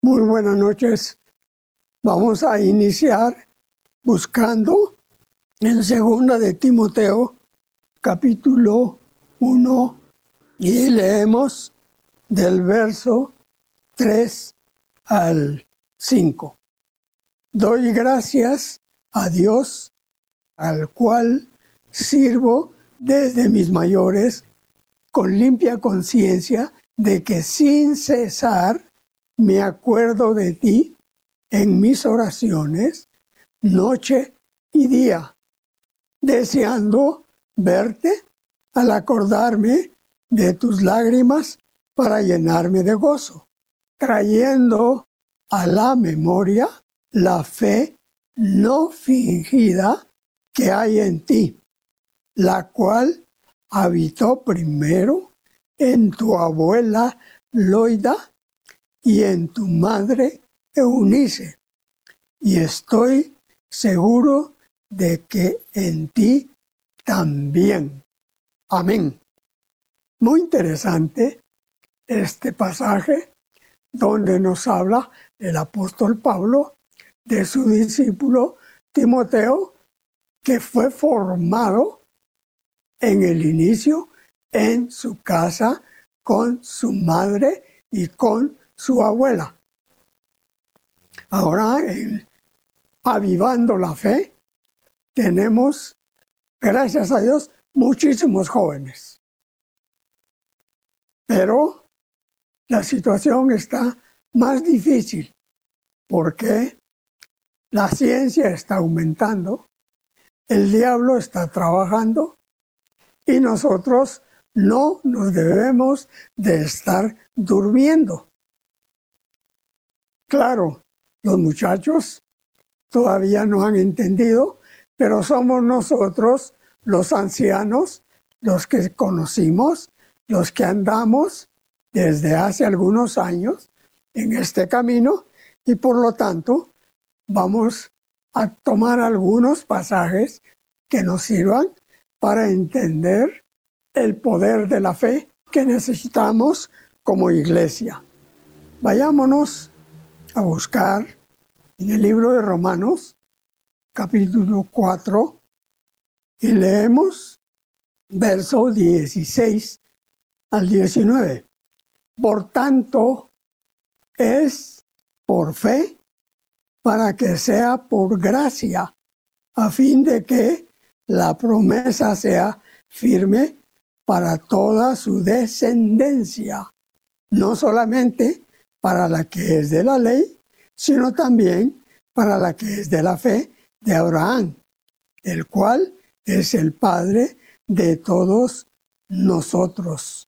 Muy buenas noches. Vamos a iniciar buscando en 2 de Timoteo, capítulo 1, y leemos del verso 3 al 5. Doy gracias a Dios, al cual sirvo desde mis mayores, con limpia conciencia de que sin cesar me acuerdo de ti en mis oraciones, noche y día, deseando verte al acordarme de tus lágrimas para llenarme de gozo, trayendo a la memoria la fe no fingida que hay en ti, la cual habitó primero en tu abuela Loida y en tu madre Eunice, y estoy seguro de que en ti también. Amén. Muy interesante este pasaje donde nos habla el apóstol Pablo de su discípulo Timoteo, que fue formado en el inicio en su casa con su madre y con su abuela. Ahora, en Avivando la Fe, tenemos, gracias a Dios, muchísimos jóvenes. Pero la situación está más difícil porque la ciencia está aumentando, el diablo está trabajando y nosotros no nos debemos de estar durmiendo. Claro, los muchachos todavía no han entendido, pero somos nosotros, los ancianos, los que conocimos, los que andamos desde hace algunos años en este camino, y por lo tanto vamos a tomar algunos pasajes que nos sirvan para entender el poder de la fe que necesitamos como iglesia. Vayámonos a buscar en el libro de Romanos, capítulo 4, y leemos versos 16 al 19. Por tanto, es por fe, para que sea por gracia, a fin de que la promesa sea firme para toda su descendencia, no solamente para la que es de la ley, sino también para la que es de la fe de Abraham, el cual es el Padre de todos nosotros.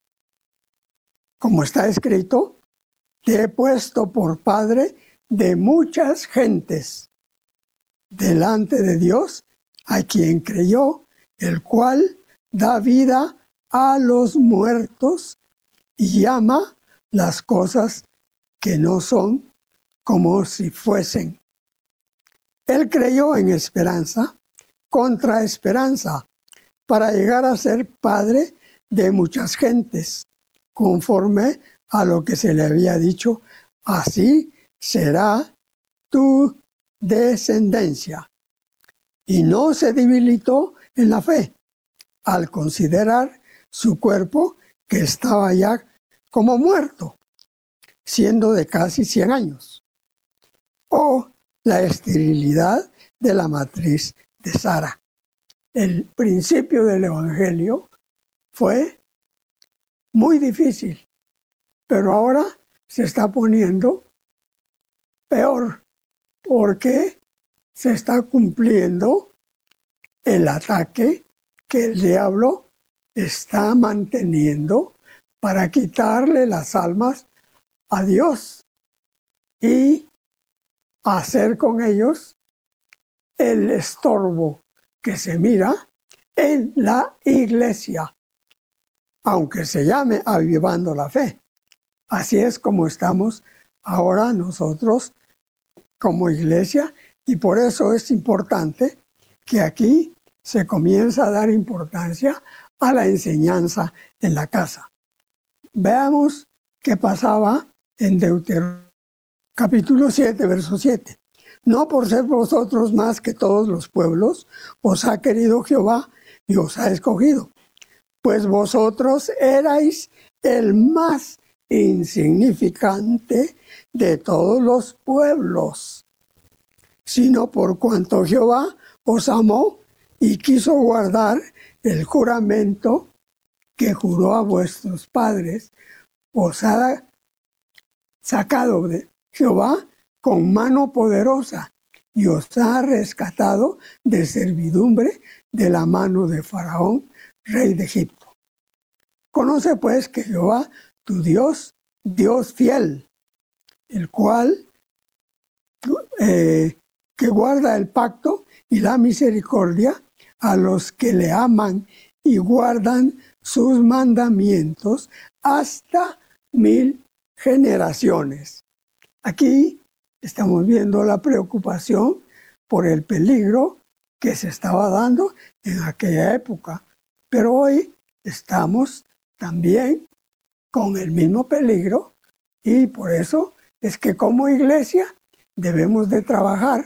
Como está escrito, te he puesto por Padre de muchas gentes, delante de Dios, a quien creyó, el cual da vida a los muertos y llama las cosas que no son como si fuesen. Él creyó en esperanza, contra esperanza, para llegar a ser padre de muchas gentes, conforme a lo que se le había dicho, así será tu descendencia. Y no se debilitó en la fe, al considerar su cuerpo que estaba ya como muerto, siendo de casi 100 años. O la esterilidad de la matriz de Sara. El principio del Evangelio fue muy difícil, pero ahora se está poniendo peor porque se está cumpliendo el ataque que el diablo está manteniendo para quitarle las almas a Dios y hacer con ellos el estorbo que se mira en la iglesia, aunque se llame Avivando la Fe. Así es como estamos ahora nosotros como iglesia, y por eso es importante que aquí se comienza a dar importancia a la enseñanza en la casa. Veamos qué pasaba en Deuteronomio capítulo 7, verso 7. No por ser vosotros más que todos los pueblos, os ha querido Jehová y os ha escogido, pues vosotros erais el más insignificante de todos los pueblos, sino por cuanto Jehová os amó y quiso guardar el juramento que juró a vuestros padres, os ha sacado de Jehová con mano poderosa y os ha rescatado de servidumbre de la mano de Faraón, rey de Egipto. Conoce pues que Jehová, tu Dios, Dios fiel, el cual que guarda el pacto y la misericordia a los que le aman y guardan sus mandamientos hasta 1000 generaciones. Aquí estamos viendo la preocupación por el peligro que se estaba dando en aquella época, pero hoy estamos también con el mismo peligro y por eso es que como iglesia debemos de trabajar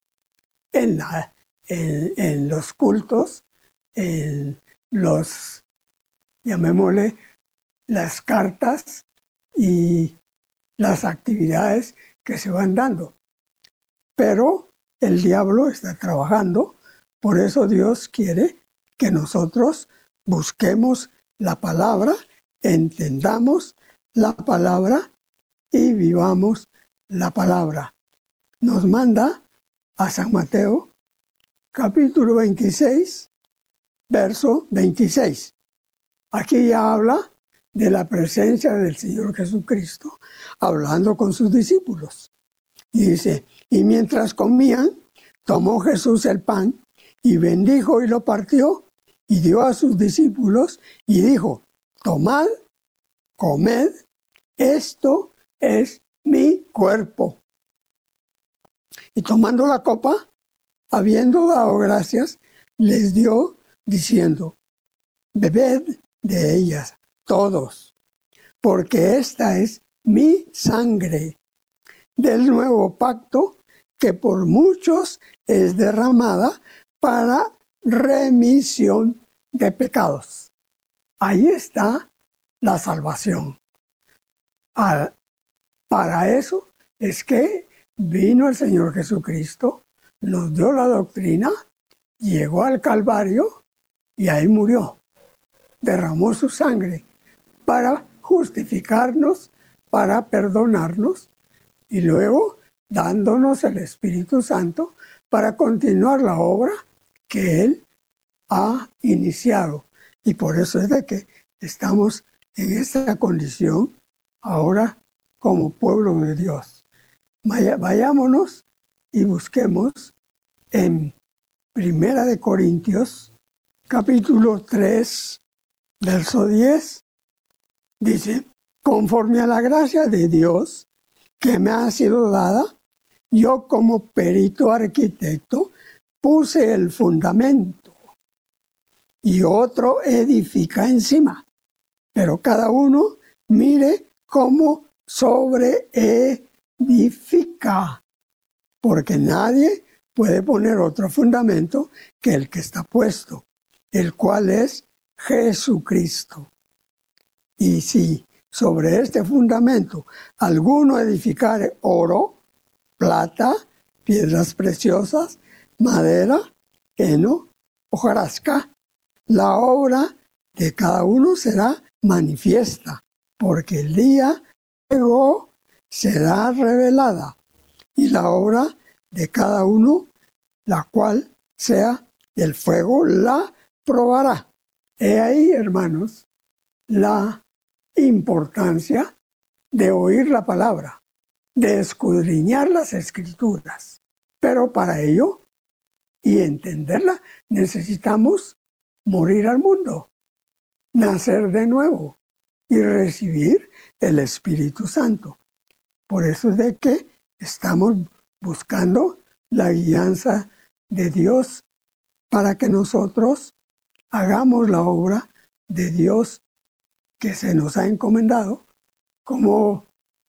en los cultos, en los, llamémosle, las cartas y las actividades que se van dando. Pero el diablo está trabajando, por eso Dios quiere que nosotros busquemos la palabra, entendamos la palabra y vivamos la palabra. Nos manda a San Mateo, capítulo 26, verso 26. Aquí ya habla de la presencia del Señor Jesucristo, hablando con sus discípulos. Y dice, y mientras comían, tomó Jesús el pan y bendijo y lo partió y dio a sus discípulos y dijo, tomad, comed, esto es mi cuerpo. Y tomando la copa, habiendo dado gracias, les dio diciendo, bebed de ellas todos, porque esta es mi sangre del nuevo pacto que por muchos es derramada para remisión de pecados. Ahí está la salvación. Para eso es que vino el Señor Jesucristo, nos dio la doctrina, llegó al Calvario y ahí murió. Derramó su sangre para justificarnos, para perdonarnos y luego dándonos el Espíritu Santo para continuar la obra que Él ha iniciado. Y por eso es de que estamos en esta condición ahora como pueblo de Dios. Vayámonos y busquemos en Primera de Corintios, capítulo 3, verso 10, dice, conforme a la gracia de Dios que me ha sido dada, yo como perito arquitecto puse el fundamento y otro edifica encima, pero cada uno mire cómo sobreedifica, porque nadie puede poner otro fundamento que el que está puesto, el cual es Jesucristo. Y si sobre este fundamento alguno edificare oro, plata, piedras preciosas, madera, heno, hojarasca, la obra de cada uno será manifiesta, porque el día luego será revelada, y la obra de cada uno, la cual sea del fuego, la probará. He ahí, hermanos, la importancia de oír la palabra, de escudriñar las Escrituras. Pero para ello, y entenderla, necesitamos morir al mundo, nacer de nuevo y recibir el Espíritu Santo. Por eso es de que estamos buscando la guianza de Dios para que nosotros hagamos la obra de Dios que se nos ha encomendado, como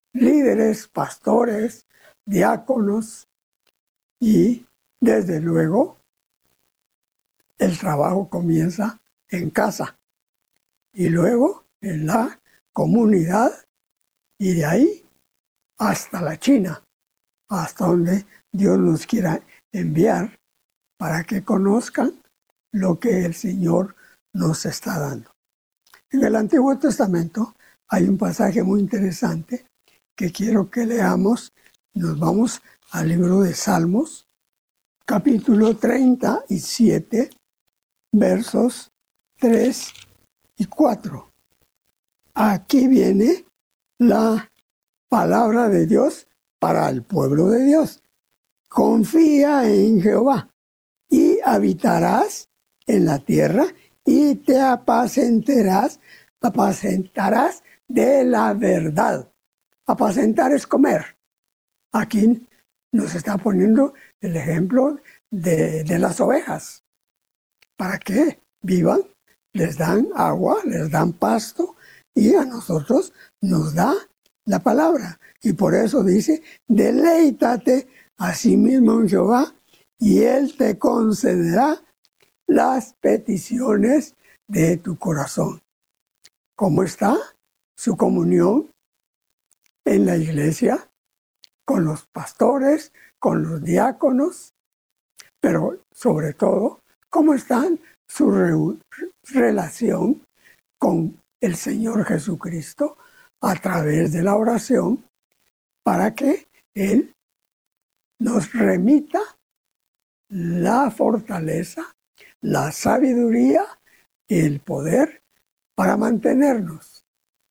líderes, pastores, diáconos y desde luego el trabajo comienza en casa y luego en la comunidad y de ahí hasta la China, hasta donde Dios nos quiera enviar para que conozcan lo que el Señor nos está dando. En el Antiguo Testamento hay un pasaje muy interesante que quiero que leamos. Nos vamos al libro de Salmos, capítulo 37, versos 3 y 4. Aquí viene la palabra de Dios para el pueblo de Dios. Confía en Jehová y habitarás en la tierra y te apacentarás de la verdad. Apacentar es comer. Aquí nos está poniendo el ejemplo de las ovejas. Para que vivan, les dan agua, les dan pasto y a nosotros nos da la palabra. Y por eso dice, deleítate a sí mismo en Jehová y Él te concederá las peticiones de tu corazón. ¿Cómo está su comunión en la iglesia? Con los pastores, con los diáconos, pero sobre todo, ¿cómo está su relación con el Señor Jesucristo a través de la oración para que Él nos remita la fortaleza, la sabiduría y el poder para mantenernos,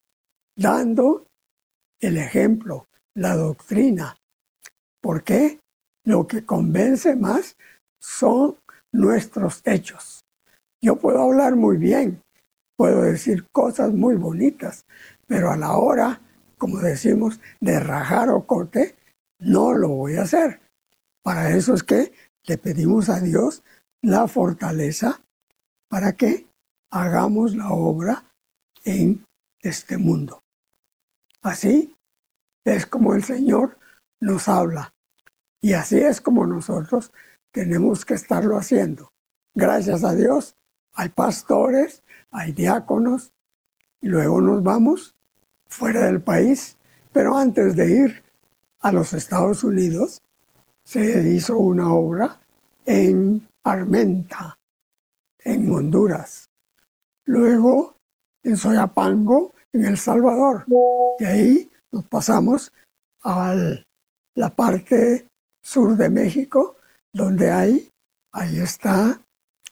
dando el ejemplo, la doctrina, porque lo que convence más son nuestros hechos. Yo puedo hablar muy bien, puedo decir cosas muy bonitas, pero a la hora, como decimos, de rajar o corte, no lo voy a hacer. Para eso es que le pedimos a Dios la fortaleza para que hagamos la obra en este mundo. Así es como el Señor nos habla y así es como nosotros tenemos que estarlo haciendo. Gracias a Dios hay pastores, hay diáconos y luego nos vamos fuera del país, pero antes de ir a los Estados Unidos se hizo una obra en Armenta, en Honduras. Luego en Soyapango, en El Salvador. Y ahí nos pasamos a la parte sur de México, donde ahí está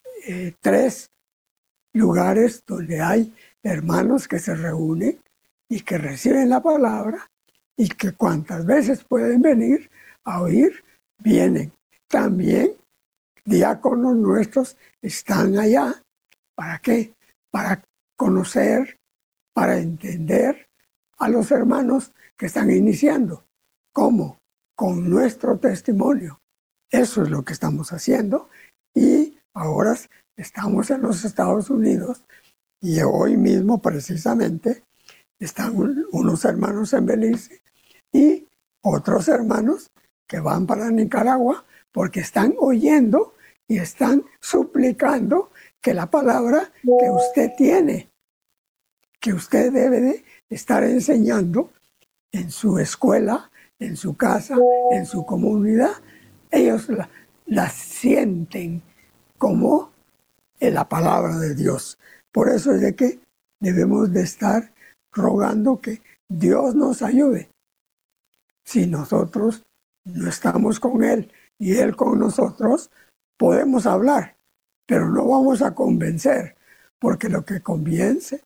3 lugares donde hay hermanos que se reúnen y que reciben la palabra y que cuantas veces pueden venir a oír, vienen. También diáconos nuestros están allá. ¿Para qué? Para conocer, para entender a los hermanos que están iniciando. ¿Cómo? Con nuestro testimonio. Eso es lo que estamos haciendo y ahora estamos en los Estados Unidos y hoy mismo precisamente están unos hermanos en Belice y otros hermanos que van para Nicaragua porque están oyendo y están suplicando que la palabra que usted tiene, que usted debe de estar enseñando en su escuela, en su casa, en su comunidad, ellos la sienten como la palabra de Dios. Por eso es de que debemos de estar rogando que Dios nos ayude. Si nosotros no estamos con Él y Él con nosotros, podemos hablar, pero no vamos a convencer, porque lo que convence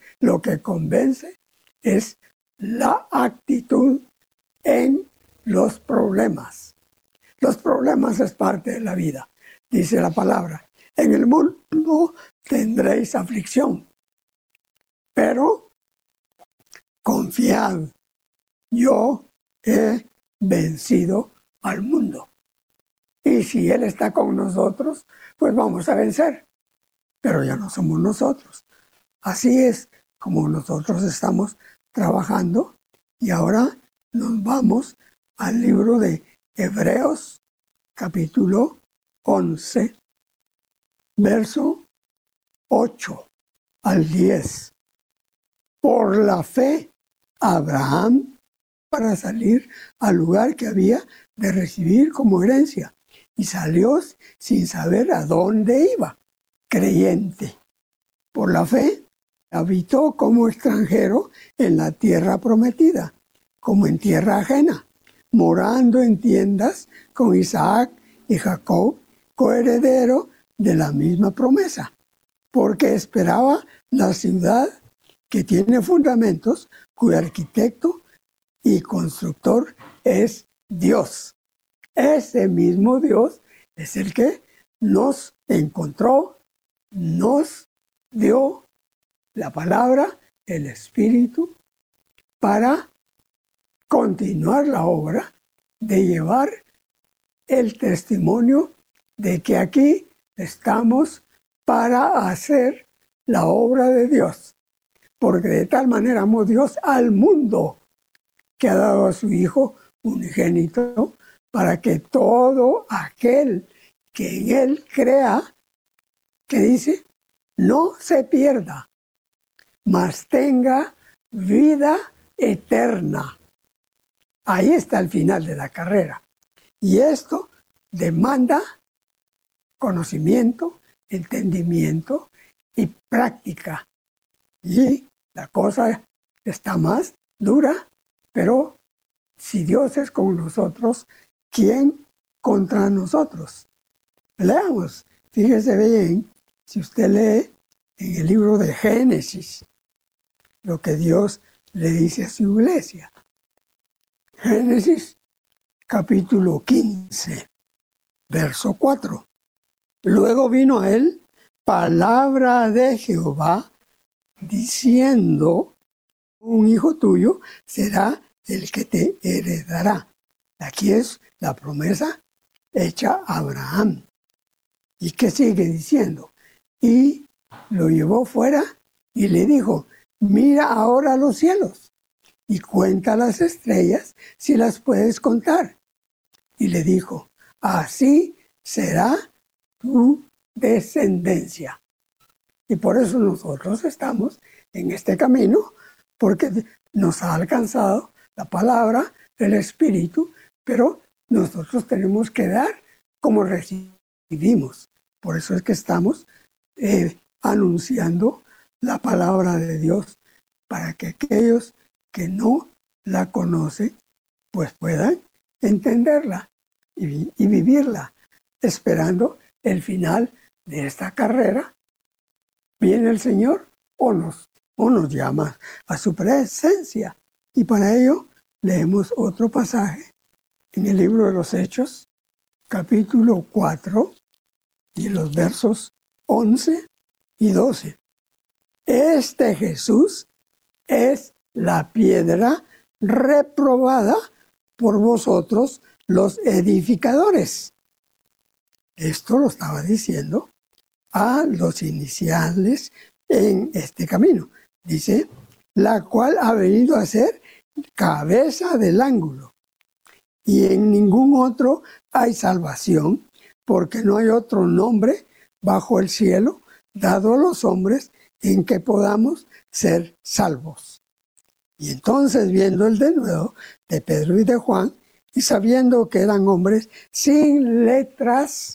es la actitud en los problemas. Los problemas es parte de la vida, dice la palabra. En el mundo tendréis aflicción, pero confiad, yo he vencido al mundo. Y si Él está con nosotros, pues vamos a vencer. Pero ya no somos nosotros. Así es como nosotros estamos trabajando y ahora nos vamos al libro de Hebreos, capítulo 11, verso 8 al 10. Por la fe, Abraham, para salir al lugar que había de recibir como herencia, y salió sin saber a dónde iba, creyente. Por la fe, habitó como extranjero en la tierra prometida, como en tierra ajena, morando en tiendas con Isaac y Jacob, coheredero de la misma promesa, porque esperaba la ciudad que tiene fundamentos, cuyo arquitecto y constructor es Dios. Ese mismo Dios es el que nos encontró, nos dio la palabra, el Espíritu, para continuar la obra de llevar el testimonio de que aquí estamos para hacer la obra de Dios. Porque de tal manera amó Dios al mundo que ha dado a su Hijo unigénito para que todo aquel que en Él crea, que dice, no se pierda, mas tenga vida eterna. Ahí está el final de la carrera. Y esto demanda conocimiento, entendimiento y práctica. Y la cosa está más dura, pero si Dios es con nosotros, ¿quién contra nosotros? Leamos, fíjese bien, si usted lee en el libro de Génesis, lo que Dios le dice a su iglesia. Génesis capítulo 15, verso 4. Luego vino a él palabra de Jehová diciendo, un hijo tuyo será el que te heredará. Aquí es la promesa hecha a Abraham. ¿Y qué sigue diciendo? Y lo llevó fuera y le dijo, mira ahora los cielos y cuenta las estrellas si las puedes contar. Y le dijo, así será tu descendencia. Y por eso nosotros estamos en este camino, porque nos ha alcanzado la palabra del Espíritu, pero nosotros tenemos que dar como recibimos. Por eso es que estamos anunciando la palabra de Dios, para que aquellos que no la conocen, pues puedan entenderla y vivirla, esperando el final de esta carrera. Viene el Señor o nos llama a su presencia. Y para ello leemos otro pasaje en el libro de los Hechos, capítulo 4, y los versos 11 y 12. Este Jesús es la piedra reprobada por vosotros los edificadores. Esto lo estaba diciendo a los iniciales en este camino. Dice, la cual ha venido a ser cabeza del ángulo. Y en ningún otro hay salvación, porque no hay otro nombre bajo el cielo dado a los hombres en que podamos ser salvos. Y entonces, viendo el denuedo de Pedro y de Juan, y sabiendo que eran hombres sin letras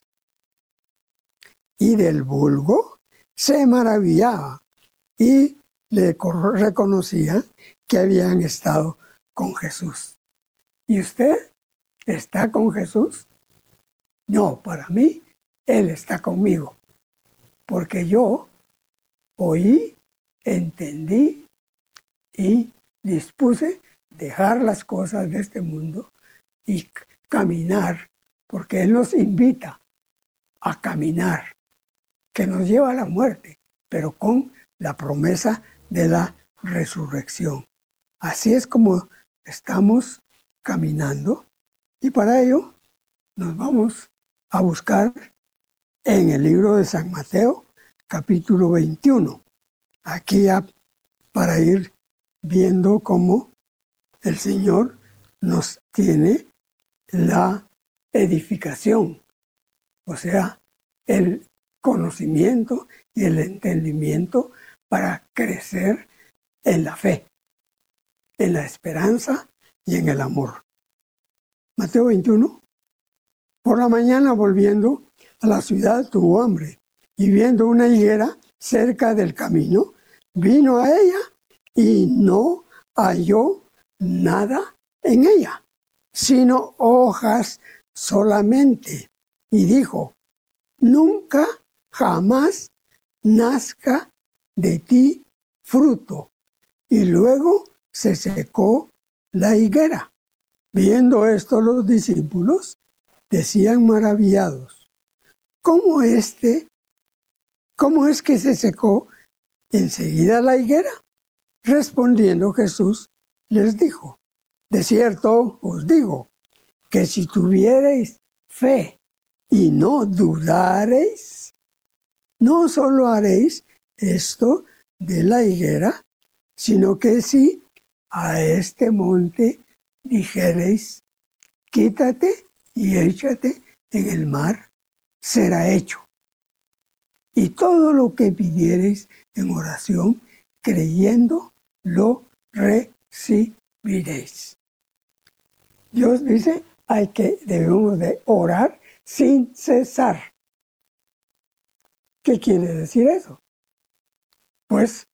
y del vulgo, se maravillaba y le reconocían que habían estado con Jesús. ¿Y usted está con Jesús? No, para mí, Él está conmigo, porque yo oí, entendí y dispuse dejar las cosas de este mundo y caminar, porque Él nos invita a caminar, que nos lleva a la muerte, pero con la promesa de la resurrección. Así es como estamos caminando, y para ello nos vamos a buscar en el libro de San Mateo, capítulo 21. Aquí ya para ir viendo cómo el Señor nos tiene la edificación, o sea, el conocimiento y el entendimiento para crecer en la fe, en la esperanza y en el amor. Mateo 21. Por la mañana, volviendo a la ciudad, tuvo hambre, y viendo una higuera cerca del camino, vino a ella y no halló nada en ella, sino hojas solamente. Y dijo: nunca, jamás nazca de ti fruto. Y luego se secó la higuera. Viendo esto, los discípulos decían maravillados: ¿cómo es que se secó enseguida la higuera? Respondiendo Jesús les dijo: de cierto os digo, que si tuviereis fe y no dudareis, no solo haréis esto de la higuera, sino que si a este monte dijereis: quítate y échate en el mar, será hecho. Y todo lo que pidiereis en oración, creyendo, lo recibiréis. Dios dice, debemos de orar sin cesar. ¿Qué quiere decir eso? Pues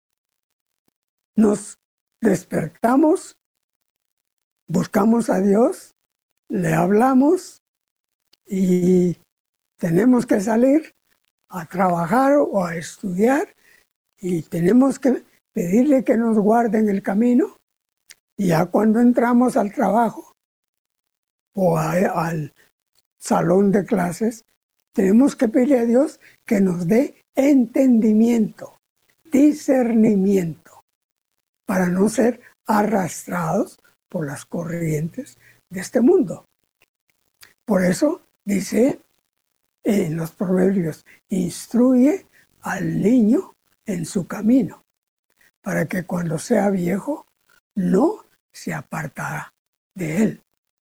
nos despertamos, buscamos a Dios, le hablamos y tenemos que salir a trabajar o a estudiar y tenemos que pedirle que nos guarde en el camino. Y ya cuando entramos al trabajo o al salón de clases, tenemos que pedirle a Dios que nos dé entendimiento, discernimiento, para no ser arrastrados por las corrientes de este mundo. Por eso dice en los proverbios: instruye al niño en su camino, para que cuando sea viejo no se apartará de él.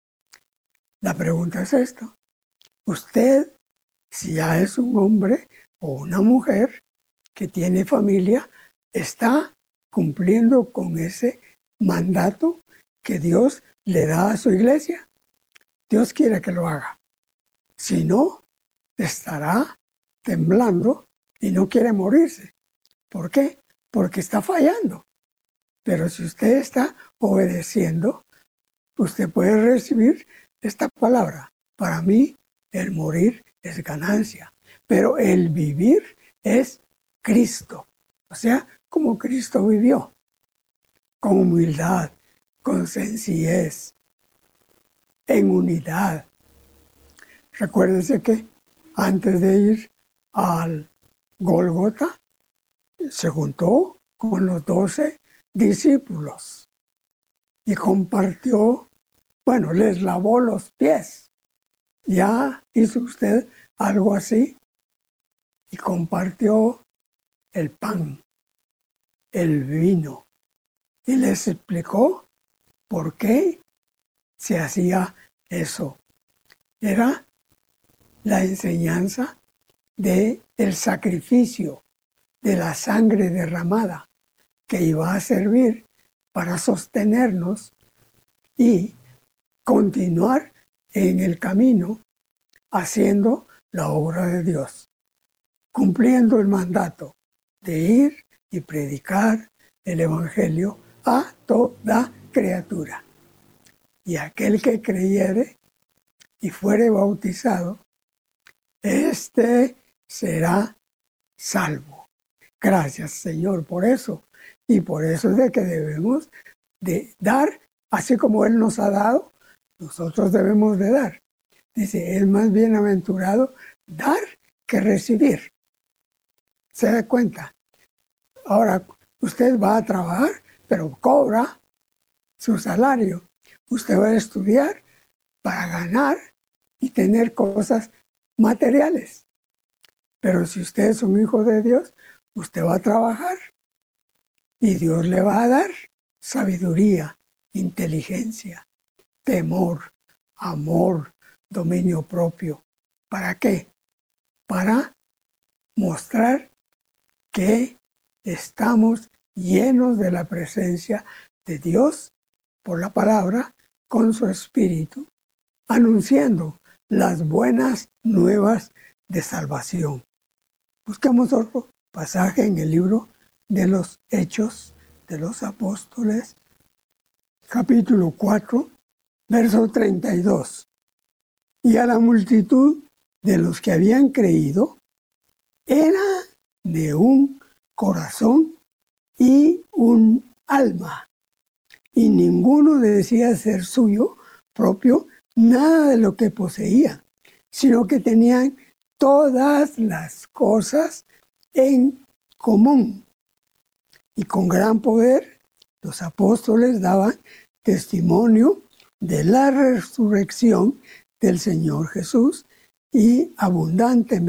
La pregunta es esto: usted, si ya es un hombre o una mujer que tiene familia, ¿está cumpliendo con ese mandato que Dios le da a su iglesia? Dios quiere que lo haga. Si no, estará temblando y no quiere morirse. ¿Por qué? Porque está fallando. Pero si usted está obedeciendo, usted puede recibir esta palabra: para mí el morir es ganancia, pero el vivir es Cristo. O sea, como Cristo vivió, con humildad, con sencillez, en unidad. Recuérdense que antes de ir al Gólgota, se juntó con los 12 discípulos y compartió, les lavó los pies. ¿Ya hizo usted algo así? Y compartió el pan, el vino, y les explicó por qué se hacía eso. Era la enseñanza del sacrificio de la sangre derramada que iba a servir para sostenernos y continuar en el camino haciendo la obra de Dios, cumpliendo el mandato de ir y predicar el Evangelio a toda criatura. Y aquel que creyere y fuere bautizado, éste será salvo. Gracias, Señor, por eso. Y por eso es de que debemos de dar, así como Él nos ha dado, nosotros debemos de dar. Dice, es más bienaventurado dar que recibir. ¿Se da cuenta? Ahora, usted va a trabajar, pero cobra su salario. Usted va a estudiar para ganar y tener cosas materiales. Pero si usted es un hijo de Dios, usted va a trabajar y Dios le va a dar sabiduría, inteligencia, temor, amor, dominio propio. ¿Para qué? Para mostrar que estamos llenos de la presencia de Dios por la palabra, con su Espíritu, anunciando las buenas nuevas de salvación. Buscamos otro pasaje en el libro de los Hechos de los Apóstoles, capítulo 4, verso 32. Y a la multitud de los que habían creído era de un corazón y un alma, y ninguno decía ser suyo propio nada de lo que poseía, sino que tenían todas las cosas en común. Y con gran poder los apóstoles daban testimonio de la resurrección del Señor Jesús, y abundante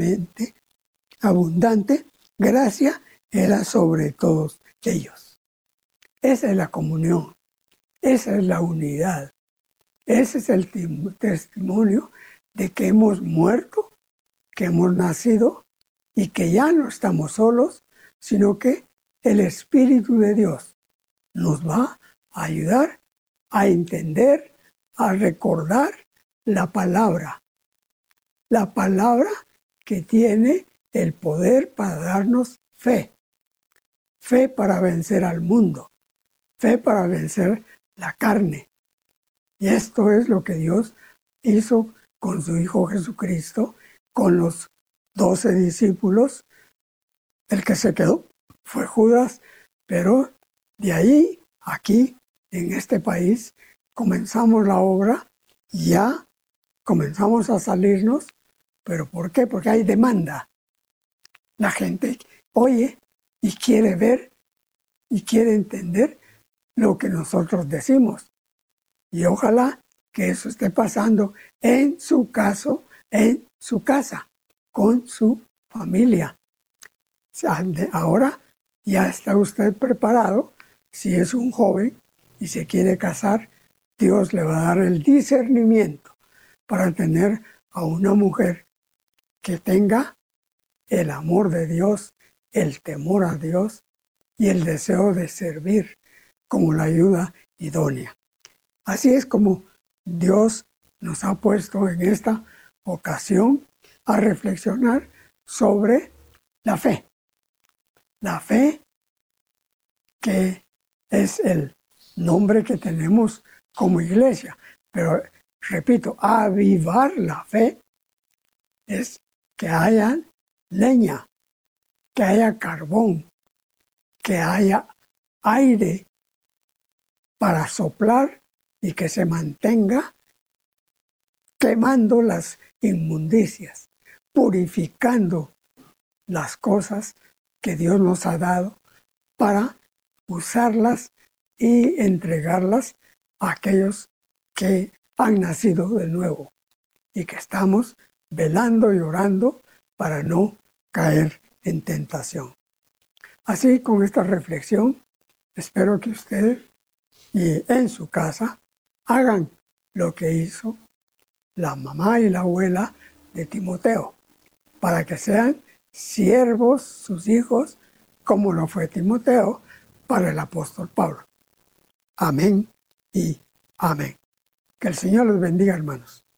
gracia era sobre todos ellos. Esa es la comunión, esa es la unidad, ese es el testimonio de que hemos muerto, que hemos nacido y que ya no estamos solos, sino que el Espíritu de Dios nos va a ayudar a entender, a recordar la palabra que tiene el poder para darnos fe, fe para vencer al mundo, fe para vencer la carne. Y esto es lo que Dios hizo con su Hijo Jesucristo, con los 12 discípulos. El que se quedó fue Judas, pero de ahí, aquí, en este país, comenzamos la obra y ya comenzamos a salirnos. ¿Pero por qué? Porque hay demanda. La gente oye y quiere ver y quiere entender lo que nosotros decimos. Y ojalá que eso esté pasando en su caso, en su casa, con su familia. Ahora ya está usted preparado. Si es un joven y se quiere casar, Dios le va a dar el discernimiento para tener a una mujer que tenga el amor de Dios, el temor a Dios y el deseo de servir como la ayuda idónea. Así es como Dios nos ha puesto en esta ocasión a reflexionar sobre la fe. La fe, que es el nombre que tenemos como iglesia. Pero, repito, avivar la fe es que haya leña, que haya carbón, que haya aire para soplar y que se mantenga quemando las inmundicias, purificando las cosas que Dios nos ha dado para usarlas y entregarlas a aquellos que han nacido de nuevo y que estamos velando y orando para no caer en tentación. Así, con esta reflexión, espero que ustedes y en su casa hagan lo que hizo la mamá y la abuela de Timoteo, para que sean siervos sus hijos, como lo fue Timoteo para el apóstol Pablo. Amén y amén. Que el Señor los bendiga, hermanos.